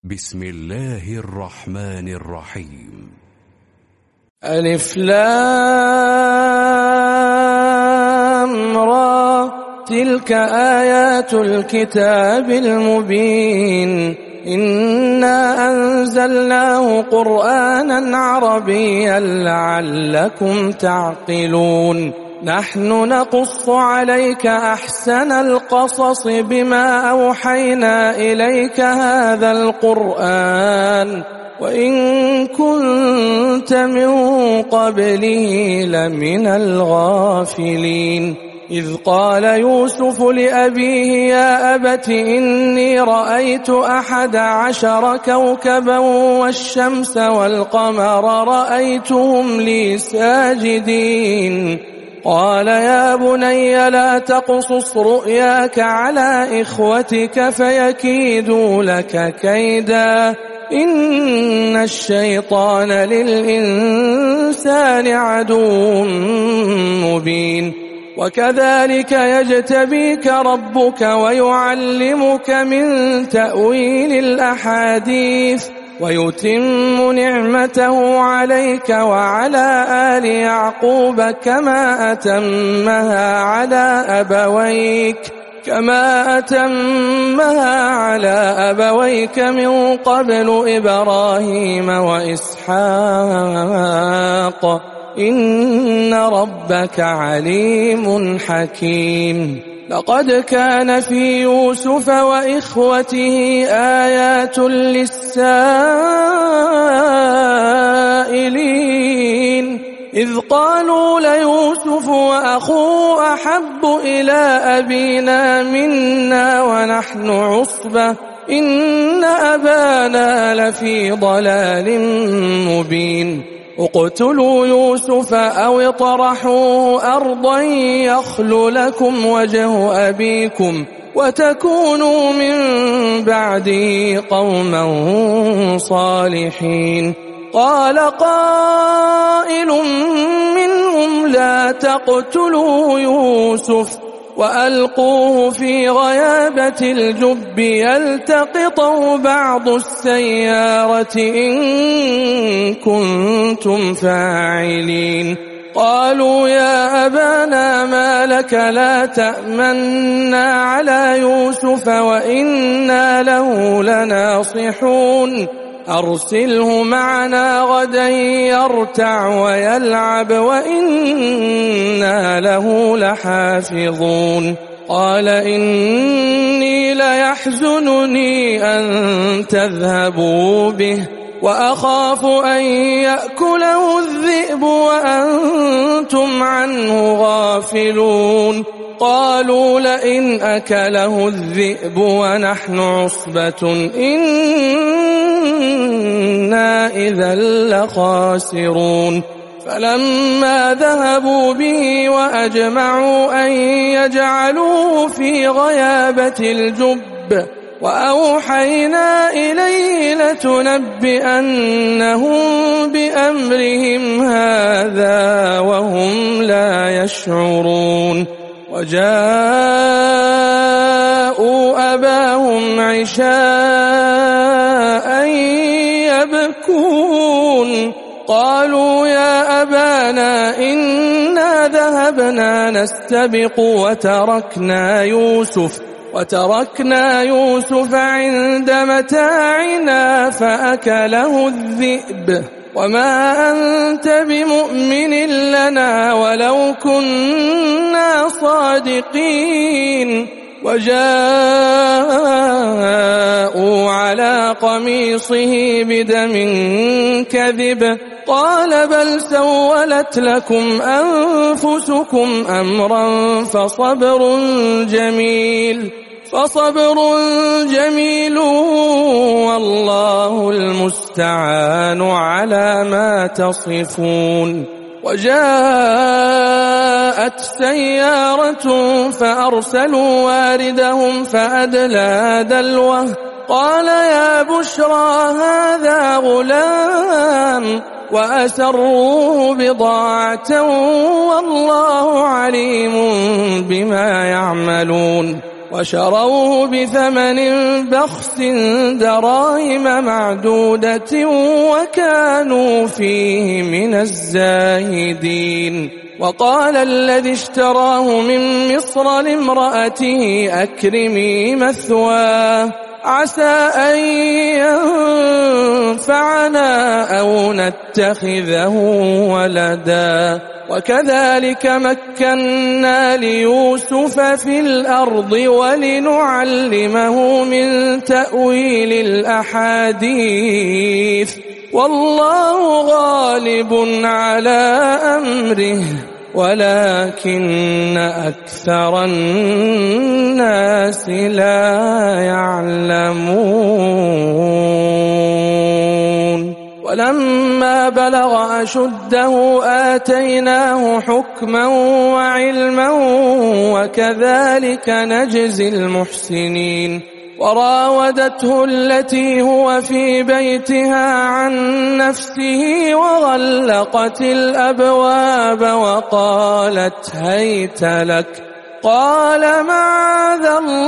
بسم الله الرحمن الرحيم. ألف لام را تلك آيات الكتاب المبين إنا أنزلناه قرآنا عربيا لعلكم تعقلون نحن نقص عليك أحسن القصص بما أوحينا إليك هذا القرآن وإن كنت من قبله لمن الغافلين إذ قال يوسف لأبيه يا أبت إني رأيت 11 كوكبا والشمس والقمر رأيتهم لي ساجدين قال يا بني لا تقصص رؤياك على إخوتك فيكيدوا لك كيدا إن الشيطان للإنسان عدو مبين وكذلك يجتبيك ربك ويعلمك من تأويل الأحاديث ويتم نعمته عليك وعلى آل يعقوب كما أتمها على أبويك من قبل إبراهيم وإسحاق إن ربك عليم حكيم لقد كان في يوسف وإخوته آيات للسائلين إذ قالوا ليوسف وأخوه أحب إلى أبينا منا ونحن عصبة إن أبانا لفي ضلال مبين اقتلوا يوسف أو اطرحوه أرضا يخل لكم وجه أبيكم وتكونوا من بعده قوما صالحين قال قائل منهم لا تقتلوا يوسف وألقوه في غيابة الجب يلتقطه بعض السيارة إن كنتم فاعلين قالوا يا أبانا ما لك لا تأمنا على يوسف وإنا له لناصحون أرسله معنا غدا يرتع ويلعب وإنا له لحافظون قال إني ليحزنني أن تذهبوا به وأخاف أن يأكله الذئب وأنتم عنه غافلون قالوا لئن أكله الذئب ونحن عصبة إنا إذا لخاسرون فلما ذهبوا به وأجمعوا أن يجعلوه في غيابة الجب وأوحينا إليه لتنبئنهم بأمرهم هذا وهم لا يشعرون وجاءوا أباهم عشاء يبكون قالوا يا أبانا إنا ذهبنا نستبق وتركنا يوسف عند متاعنا فأكله الذئب وما أنت بمؤمن لنا ولو كنا صادقين وجاءوا على قميصه بدم كذب قال بل سولت لكم أنفسكم أمرا فصبر جميل والله المستعان على ما تصفون وجاءت سيارة فأرسلوا واردهم فأدلى دلوه قال يا بشرى هذا غلام وأسروه بضاعة والله عليم بما يعملون وشروه بثمن بخس دراهم معدودة وكانوا فيه من الزاهدين. وقال الذي اشتراه من مصر لامرأته أكرمي مثواه عسى أن ينفعنا أو نتخذه ولدا. وكذلك مكنا ليوسف في الأرض ولنعلمه من تأويل الأحاديث والله غالب على أمره ولكن أكثر الناس لا يعلمون. ولما بلغ أشده آتيناه حكما وعلما وكذلك نجزي المحسنين. وراودته التي هو في بيتها عن نفسه وغلقت الأبواب وقالت هيت لك قال معاذ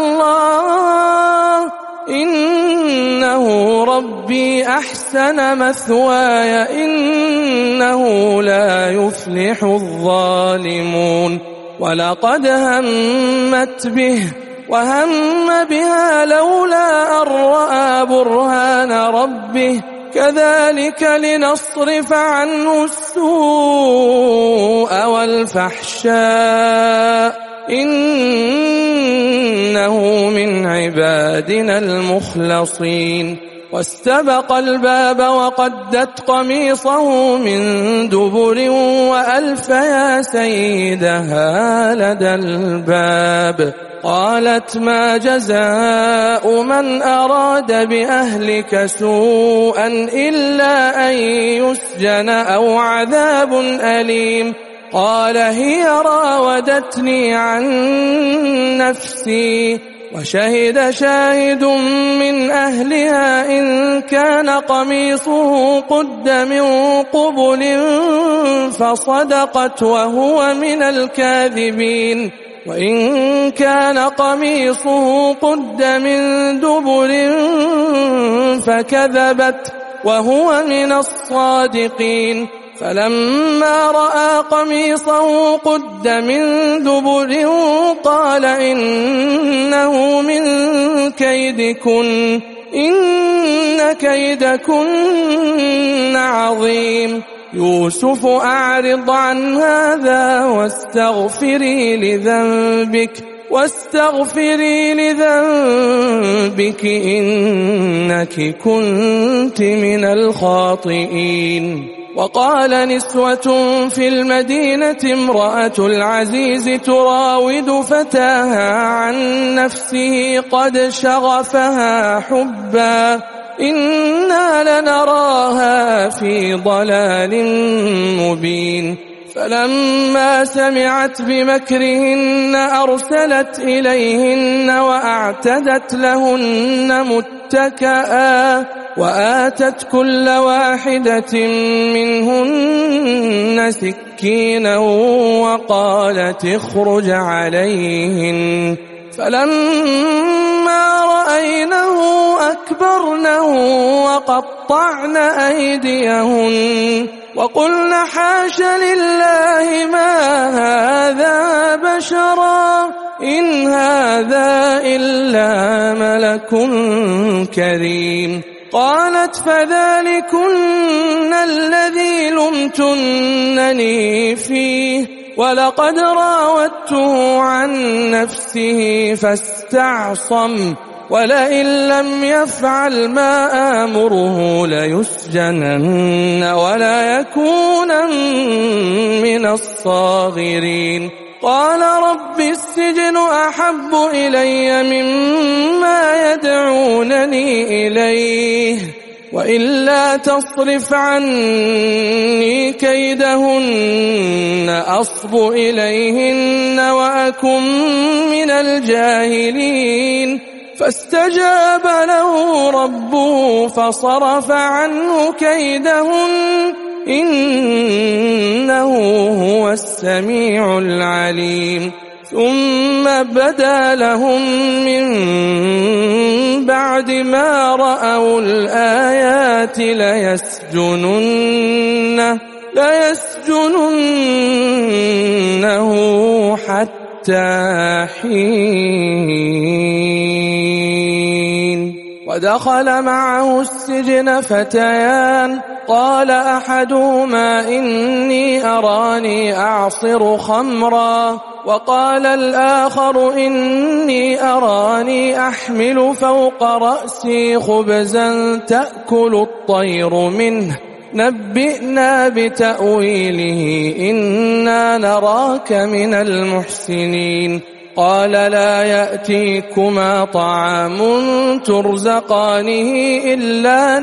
الله إنه ربي أحسن مثواي إنه لا يفلح الظالمون. ولقد همت به وهم بها لولا أن رأى برهان ربه كذلك لنصرف عنه السوء والفحشاء إنه من عبادنا المخلصين. واستبق الباب وقدت قميصه من دبر وألف يا سيدها لدى الباب. قالت ما جزاء من أراد بأهلك سوءا إلا أن يسجن أو عذاب أليم. قال هي راودتني عن نفسي. وشهد شاهد من أهلها إن كان قميصه قد من قبل فصدقت وهو من الكاذبين. وإن كان قميصه قد من دبر فكذبت وهو من الصادقين. فلما رأى قميصه قد من دبر قال إنه من كيدكن إن كيدكن عظيم. يوسف أعرض عن هذا واستغفري لذنبك إنك كنت من الخاطئين. وقال نسوة في المدينة امرأة العزيز تراود فتاها عن نفسه قد شغفها حبا إنا لنراها في ضلال مبين. فلما سمعت بمكرهن أرسلت إليهن وأعتدت لهن متكئا وآتت كل واحدة منهن سكينا وقالت اخرج عليهن. فلما رأينه أكبرنه وقطعن أيديهن وقلن حاش لله ما هذا بشرا إن هذا إلا ملك كريم. قالت فذلكن الذي لمتنني فيه ولقد راودته عن نفسه فاستعصم ولئن لم يفعل ما آمره ليسجنن ولا يكونن من الصاغرين. قال رب السجن أحب إلي مما يدعونني إليه وإلا تصرف عني كيدهن أصب إليهن وأكن من الجاهلين. فاستجاب له ربه فصرف عنه كيدهن إنه هو السميع العليم. ثم بدا لهم من بعد ما رأوا الآيات ليسجننه حتى حين. ودخل معه السجن فتيان، قال أحدهما إني أراني أعصر خمرا، وقال الآخر إني أراني أحمل فوق رأسي خبزا تأكل الطير منه، نبئنا بتأويله إنا نراك من المحسنين. قال لا يأتيكما طعام ترزقانه إلا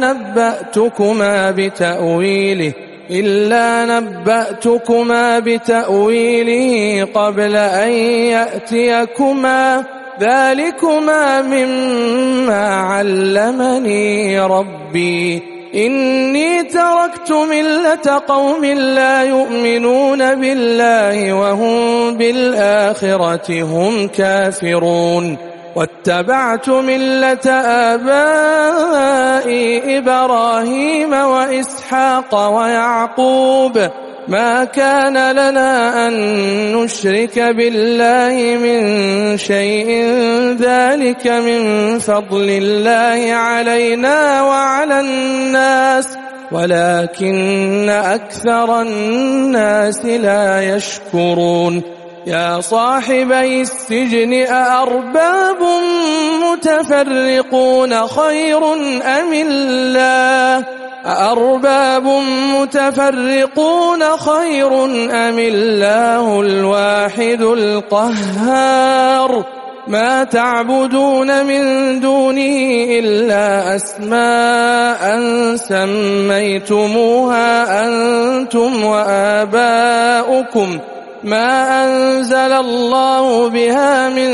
نبأتكما بتأويله قبل أن يأتيكما، ذلكما مما علمني ربي، إني تركت ملة قوم لا يؤمنون بالله وهم بالآخرة هم كافرون، واتبعت ملة آبائي إبراهيم وإسحاق ويعقوب، ما كان لنا أن نشرك بالله من شيء، ذلك من فضل الله علينا وعلى الناس ولكن أكثر الناس لا يشكرون. يا صاحبي السجن أأرباب متفرقون خير أم الله الواحد القهار؟ ما تعبدون من دونه إلا أسماء سميتموها أنتم وآباؤكم ما أنزل الله بها من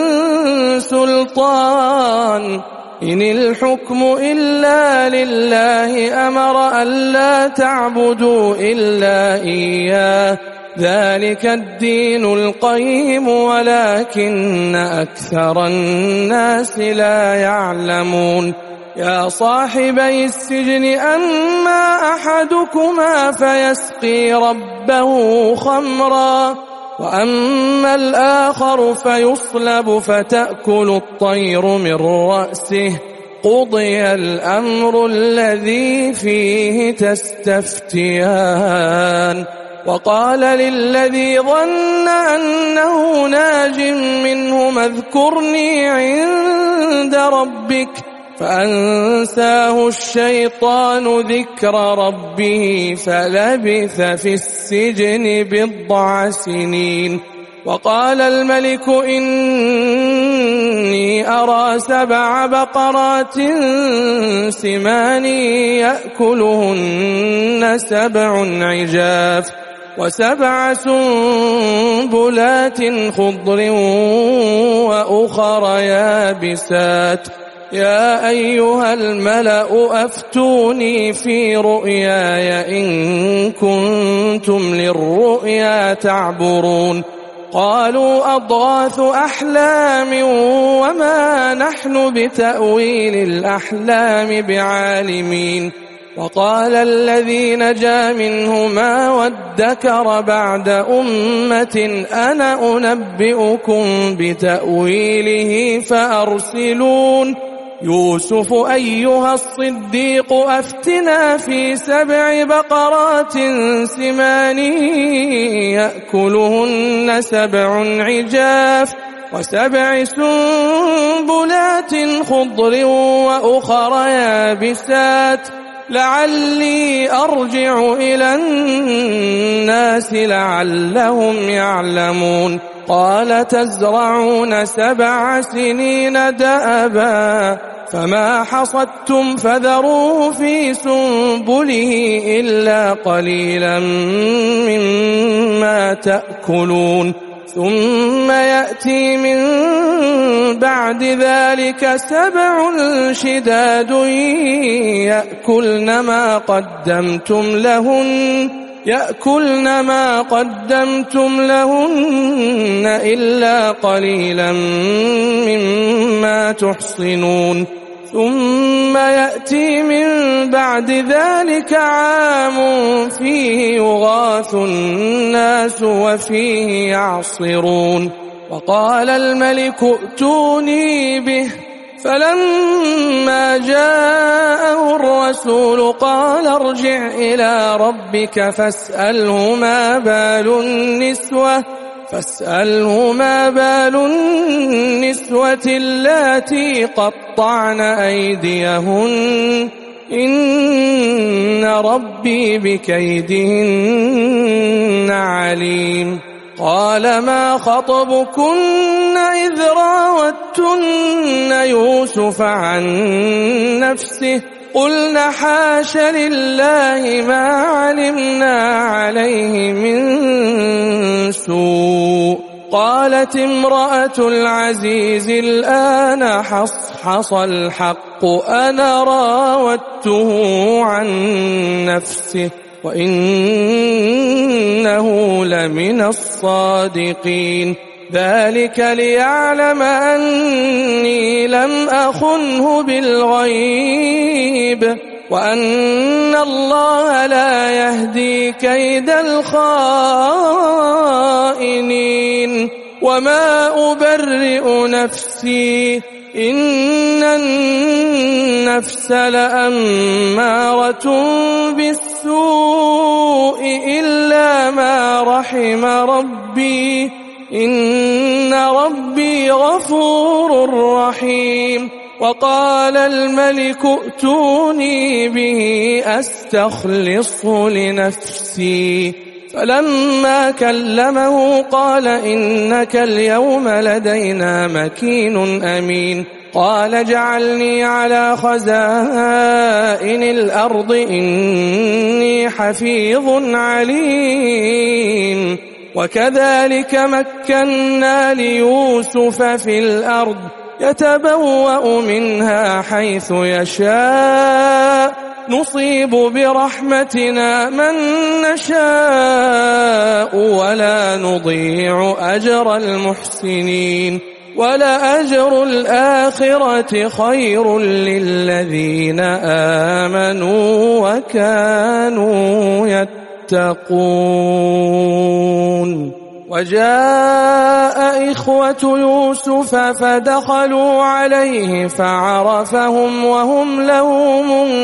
سلطان، إن الحكم إلا لله أمر ألا تعبدوا إلا إياه، ذلك الدين القيم ولكن أكثر الناس لا يعلمون. يا صاحبي السجن أما أحدكما فيسقي ربه خمرا، وأما الآخر فيصلب فتأكل الطير من رأسه، قضي الأمر الذي فيه تستفتيان. وقال للذي ظن أنه ناج منهما اذكرني عند ربك، فأنساه الشيطان ذكر ربه فلبث في السجن 10 سنين. وقال الملك إني أرى 7 بقرات سمان يأكلهن 7 عجاف و7 سنبلات خضر وأخر يابسات، يا أيها الملأ أفتوني في رؤياي إن كنتم للرؤيا تعبرون. قالوا أضغاث أحلام وما نحن بتأويل الأحلام بعالمين. وقال الذي نجا منهما وادكر بعد أمة أنا أنبئكم بتأويله فأرسلون. يوسف أيها الصديق أفتنا في 7 بقرات سمان يأكلهن 7 عجاف و7 سنبلات خضر وأخر يابسات لعلي أرجع إلى الناس لعلهم يعلمون. قال تزرعون 7 سنين دأبا فما حصدتم فذروه في سنبله إلا قليلا مما تأكلون. ثم يأتي من بعد ذلك 7 شداد يأكلن ما قدمتم لهن يأكلن ما قدمتم لهن إلا قليلا مما تحصنون ثم يأتي من بعد ذلك عام فيه يغاث الناس وفيه يعصرون وقال الملك ائتوني به فلما جاءه الرسول قال ارجع إلى ربك فاسأله ما بال النسوة اللاتي قطعن أيديهن إن ربي بكيدهن عليم قال ما خطبكن إذ راوتن يوسف عن نفسه قلن حاش لله ما علمنا عليه من سوء قالت امرأة العزيز الآن حصحص الحق أنا راودته عن نفسه وإنه لمن الصادقين ذلك ليعلم أني لم أخنه بالغيب وأن الله لا يهدي كيد الخائنين وما أبرئ نفسي إن النفس لأمارة بالسوء إلا ما رحم ربي إن ربي غفور رحيم وقال الملك ائتوني به أستخلصه لنفسي فلما كلمه قال إنك اليوم لدينا مكين أمين قال اجعلني على خزائن الأرض إني حفيظ عليم وكذلك مكنا ليوسف في الأرض يتبوأ منها حيث يشاء نصيب برحمتنا من نشاء ولا نضيع أجر المحسنين ولأجر الآخرة خير للذين آمنوا وكانوا يتقون وجاء إخوة يوسف فدخلوا عليه فعرفهم وهم له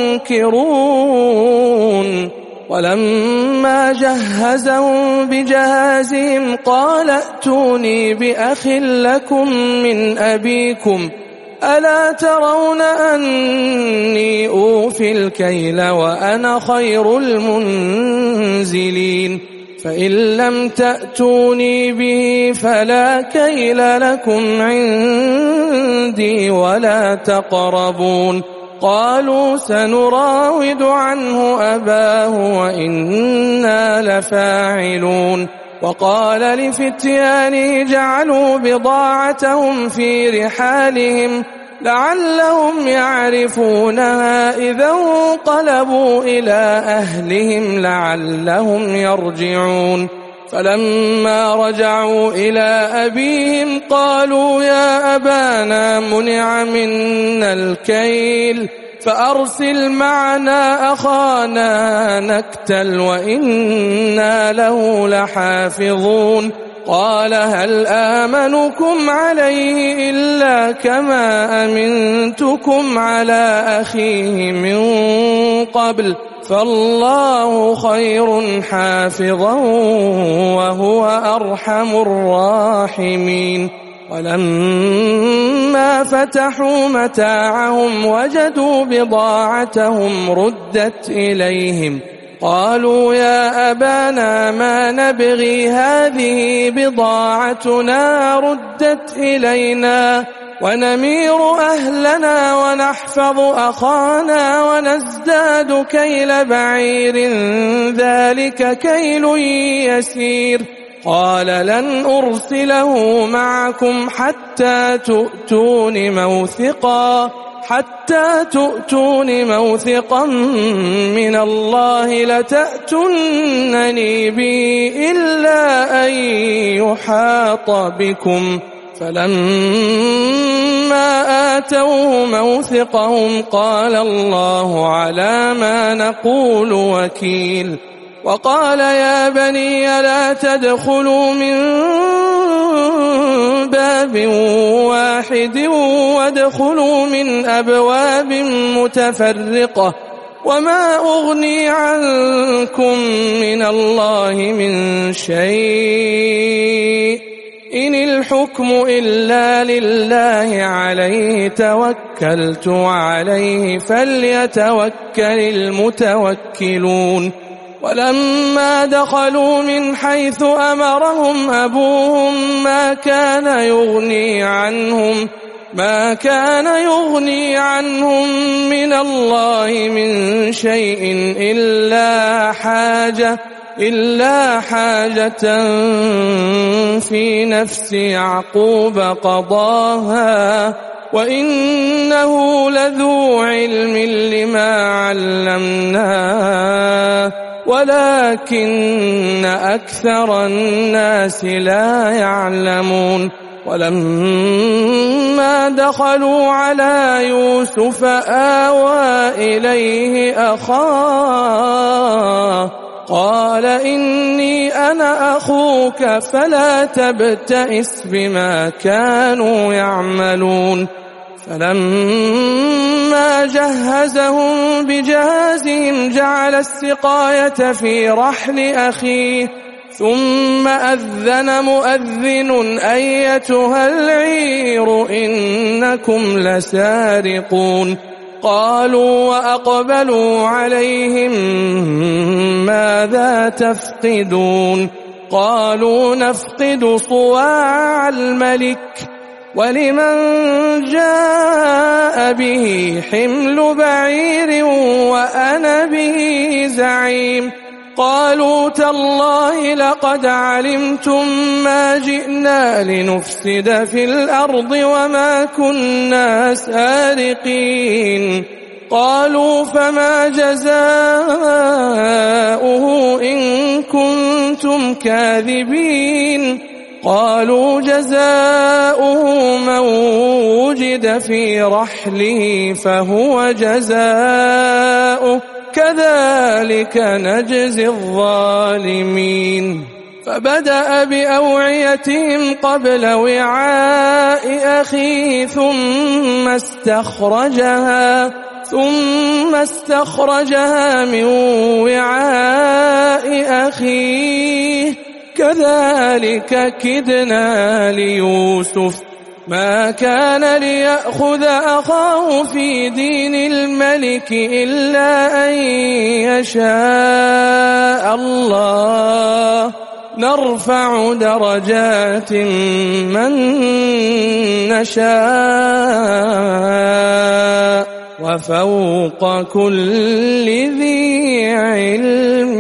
منكرون ولما جهزهم بجهازهم قال ائتوني بأخ لكم من أبيكم ألا ترون أني أوفي الكيل وأنا خير المنزلين فإن لم تأتوني به فلا كيل لكم عندي ولا تقربون قالوا سنراود عنه أباه وإنا لفاعلون وقال لفتيانه جعلوا بضاعتهم في رحالهم لعلهم يعرفونها إذا انقلبوا إلى أهلهم لعلهم يرجعون فلما رجعوا إلى أبيهم قالوا يا أبانا منع منا الكيل فأرسل معنا أخانا نكتل وإنا له لحافظون قال هل آمنكم عليه إلا كما أمنتكم على أخيه من قبل فالله خير حافظا وهو أرحم الراحمين ولما فتحوا متاعهم وجدوا بضاعتهم ردت إليهم قالوا يا أبانا ما نبغي هذه بضاعتنا ردت إلينا ونمير أهلنا ونحفظ أخانا ونزداد كيل بعير ذلك كيل يسير قال لن أرسله معكم حتى تؤتون موثقا حتى تؤتون موثقا من الله لتأتونني به إلا أن يحاط بكم. فلما آتوه موثقهم قال الله على ما نقول وكيل. وقال يا بني لا تدخلوا من باب واحد وادخلوا من أبواب متفرقة وما أغني عنكم من الله من شيء إن الحكم إلا لله عليه توكلت وعليه فليتوكل المتوكلون. ولما دخلوا من حيث أمرهم أبوهم ما كان يغني عنهم من الله من شيء إلا حاجة في نفس يعقوب قضاها وإنه لذو علم لما علمناه ولكن أكثر الناس لا يعلمون. ولما دخلوا على يوسف آوى إليه أخاه قال إني أنا أخوك فلا تبتئس بما كانوا يعملون. فلما جهزهم بجهازهم جعل السقاية في رحل أخيه ثم أذن مؤذن أيتها العير إنكم لسارقون. قالوا وأقبلوا عليهم ماذا تفقدون؟ قالوا نفقد صواع الملك ولمن جاء به حمل بعير وأنا به زعيم. قالوا تالله لقد علمتم ما جئنا لنفسد في الأرض وما كنا سارقين. قالوا فما جزاؤه إن كنتم كاذبين؟ قالوا جزاؤه من وجد في رحله فهو جزاؤه كذلك نجزي الظالمين. فبدأ بأوعيتهم قبل وعاء أخيه ثم استخرجها من وعاء أخيه كذلك كدنا ليوسف ما كان ليأخذ أخاه في دين الملك إلا أن يشاء الله نرفع درجات من نشاء وفوق كل ذي علم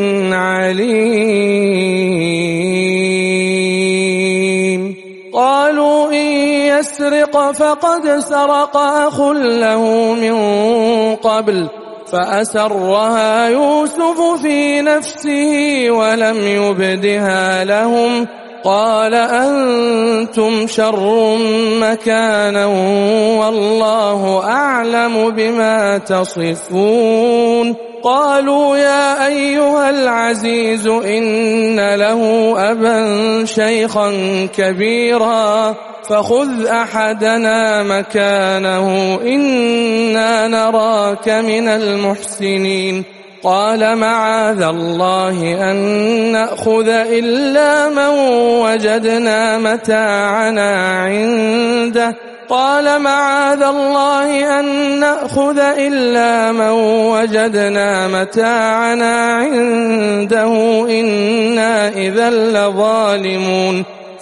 عليم. قالوا إن يسرق فقد سرق أخ له من قبل فأسرها يوسف في نفسه ولم يبدها لهم. قال أنتم شر مكانا والله أعلم بما تصفون. قالوا يا أيها العزيز إن له أبا شيخا كبيرا فخذ أحدنا مكانه إنا نراك من المحسنين. قال معاذ الله أن نأخذ إلا من وجدنا متاعنا عنده قال معاذ الله أن نأخذ إلا من وجدنا متاعنا عنده إنا إذا لظالمون.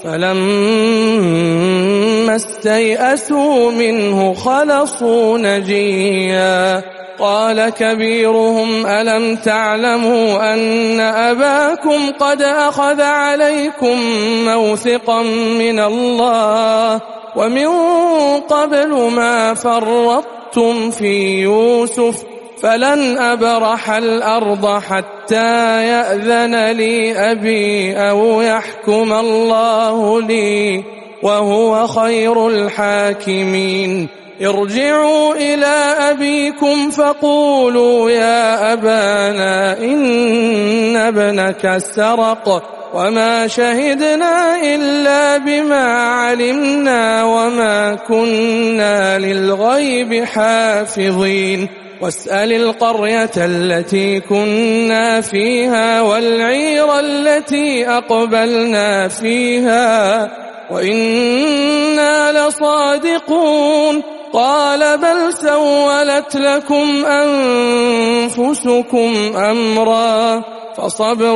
فلما استيئسوا منه خلصوا نجيا. قال كبيرهم ألم تعلموا أن أباكم قد أخذ عليكم موثقا من الله ومن قبل ما فرطتم في يوسف فلن أبرح الأرض حتى يأذن لي أبي أو يحكم الله لي وهو خير الحاكمين. ارجعوا إلى أبيكم فقولوا يا أبانا إن ابنك سرق وما شهدنا إلا بما علمنا وما كنا للغيب حافظين. واسأل القرية التي كنا فيها والعير التي أقبلنا فيها وإنا لصادقون. قال بل سولت لكم أنفسكم أمرا فصبر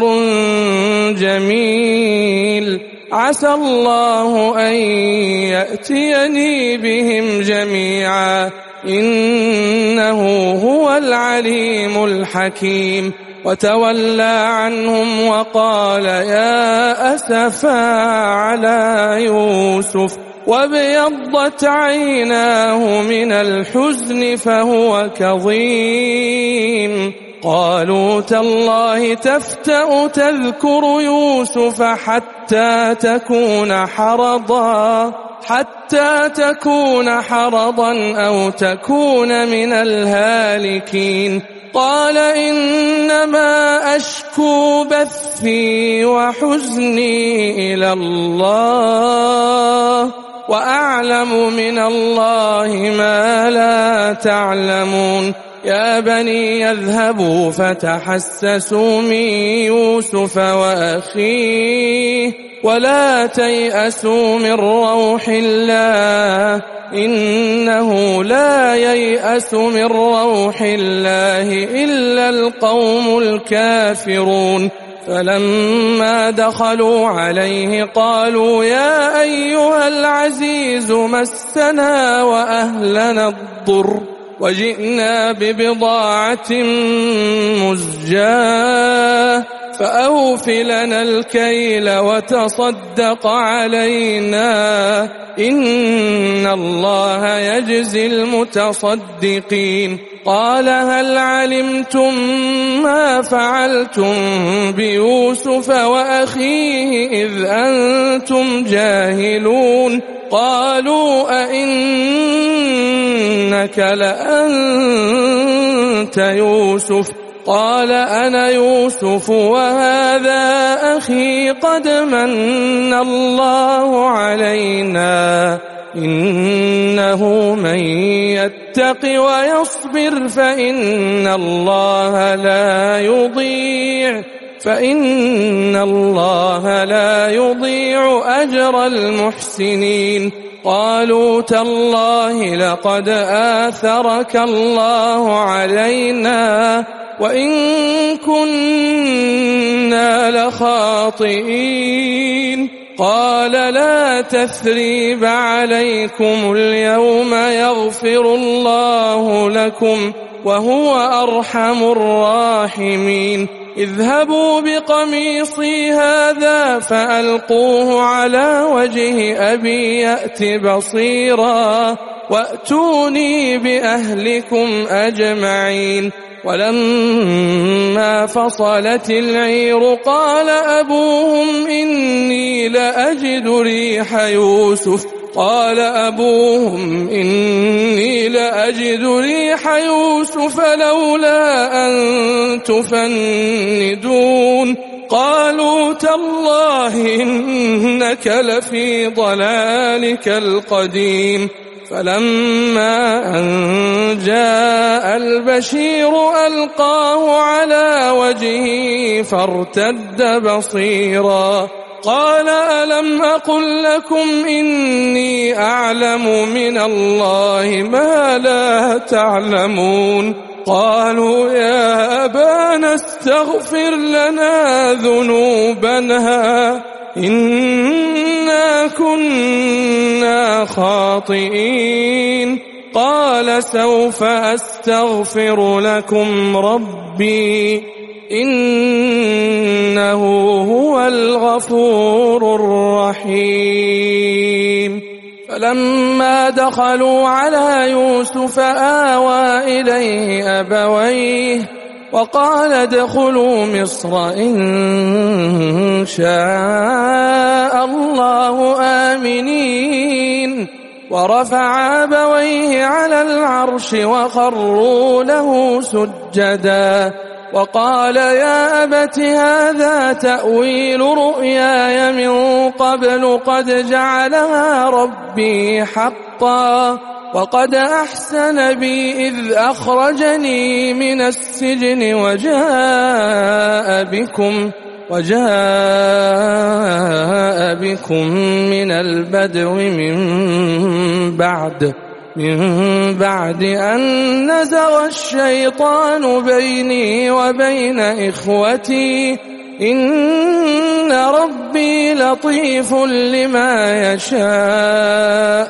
جميل عسى الله أن يأتيني بهم جميعا إنه هو العليم الحكيم. وتولى عنهم وقال يا أسفا على يوسف وابيضت عيناه من الحزن فهو كظيم. قالوا تالله تفتأ تذكر يوسف حتى تكون حرضا أو تكون من الهالكين. قال إنما أشكو بثي وحزني إلى الله وأعلم من الله ما لا تعلمون. يا بني يذهبوا فتحسسوا من يوسف وأخيه ولا تيأسوا من روح الله إنه لا ييأس من روح الله إلا القوم الكافرون. فلما دخلوا عليه قالوا يا أيها العزيز مسنا وأهلنا الضر وجئنا ببضاعة مزجاة فأوف لنا الكيل وتصدق علينا إن الله يجزي المتصدقين. قال هل علمتم ما فعلتم بيوسف وأخيه إذ أنتم جاهلون؟ قالوا أئنك لأنت يوسف؟ قال أنا يوسف وهذا أخي قد من الله علينا إنه من يتق ويصبر فإن الله لا يضيع أجر المحسنين. قالوا تالله لقد آثرك الله علينا وإن كنا لخاطئين. قال لا تثريب عليكم اليوم يغفر الله لكم وهو أرحم الراحمين. اذهبوا بقميصي هذا فألقوه على وجه أبي يأت بصيرا وأتوني بأهلكم أجمعين. ولما فصلت العير قال أبوهم إني لأجد ريح يوسف لولا أن تفندون. قالوا تالله إنك لفي ضلالك القديم. فلما أن جاء البشير ألقاه على وجهه فارتد بصيرا قال ألم أقل لكم إني أعلم من الله ما لا تعلمون؟ قالوا يا أبانا استغفر لنا ذنوبنا إنا كنا خاطئين. قال سوف أستغفر لكم ربي إنه هو الغفور الرحيم. ولما دخلوا على يوسف آوى إليه أبويه وقال ادخلوا مصر إن شاء الله آمنين ورفع أبويه على العرش وخروا له سجدا وقال يا أبت هذا تأويل رؤياي من قبل قد جعلها ربي حقا وقد أحسن بي إذ أخرجني من السجن وجاء بكم من البدو من بعد أن نزغ الشيطان بيني وبين إخوتي إن ربي لطيف لما يشاء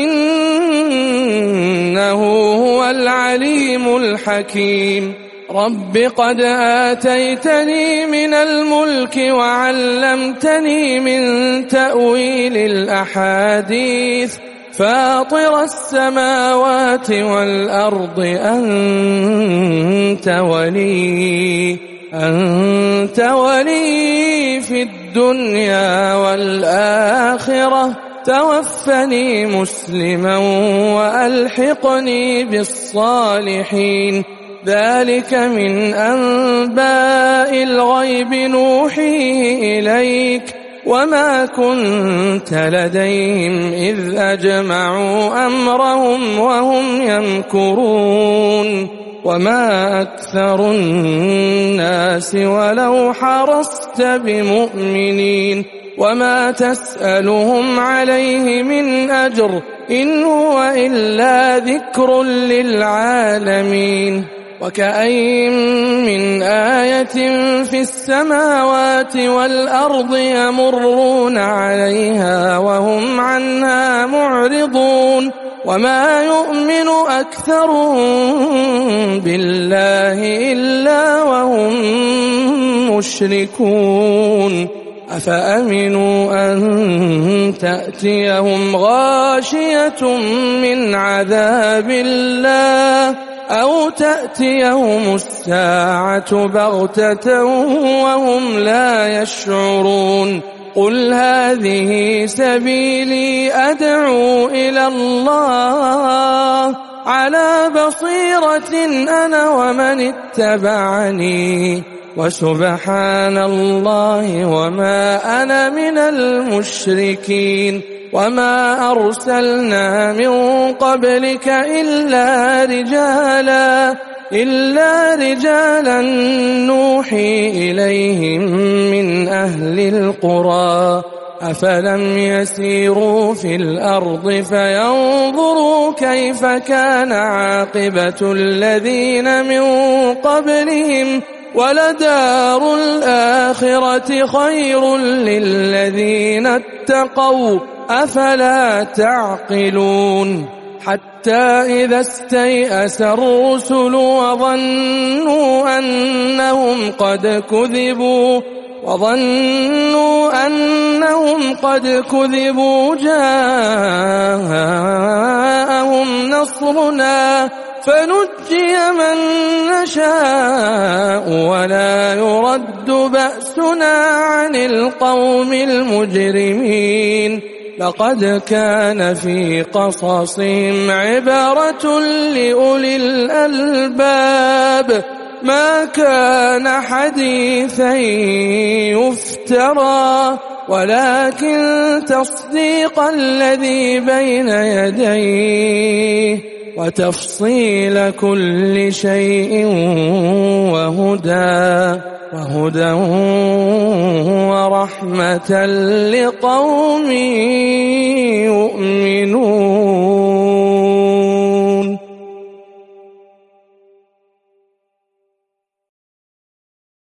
إنه هو العليم الحكيم رب قد آتيتني من الملك وعلمتني من تأويل الأحاديث فاطر السماوات والأرض أنت ولي في الدنيا والآخرة توفني مسلما وألحقني بالصالحين ذلك من أنباء الغيب نوحيه إليك وما كنت لديهم إذ أجمعوا أمرهم وهم يمكرون وما أكثر الناس ولو حرصت بمؤمنين وما تسألهم عليه من أجر إن هو إلا ذكر للعالمين وكأين من آية في السماوات والأرض يمرون عليها وهم عنها معرضون وما يؤمن أكثرهم بالله إلا وهم مشركون أفأمنوا أن تأتيهم غاشية من عذاب الله أو تأتيهم الساعة بغتة وهم لا يشعرون قل هذه سبيلي أدعو إلى الله على بصيرة أنا ومن اتبعني وسبحان الله وما أنا من المشركين وما أرسلنا من قبلك إلا رجالا نوحي إليهم من أهل القرى أفلم يسيروا في الأرض فينظروا كيف كان عاقبة الذين من قبلهم ولدار الآخرة خير للذين اتقوا أفلا تعقلون حتى إذا استيأس الرسل وظنوا أنهم قد كذبوا جاءهم نصرنا فنجي من نشاء ولا يرد بأسنا عن القوم المجرمين لقد كان في قصصهم عبرة لأولي الألباب ما كان حديثا يفترى ولكن تصديق الذي بين يديه وتفصيل كل شيء وهدى ورحمة لقوم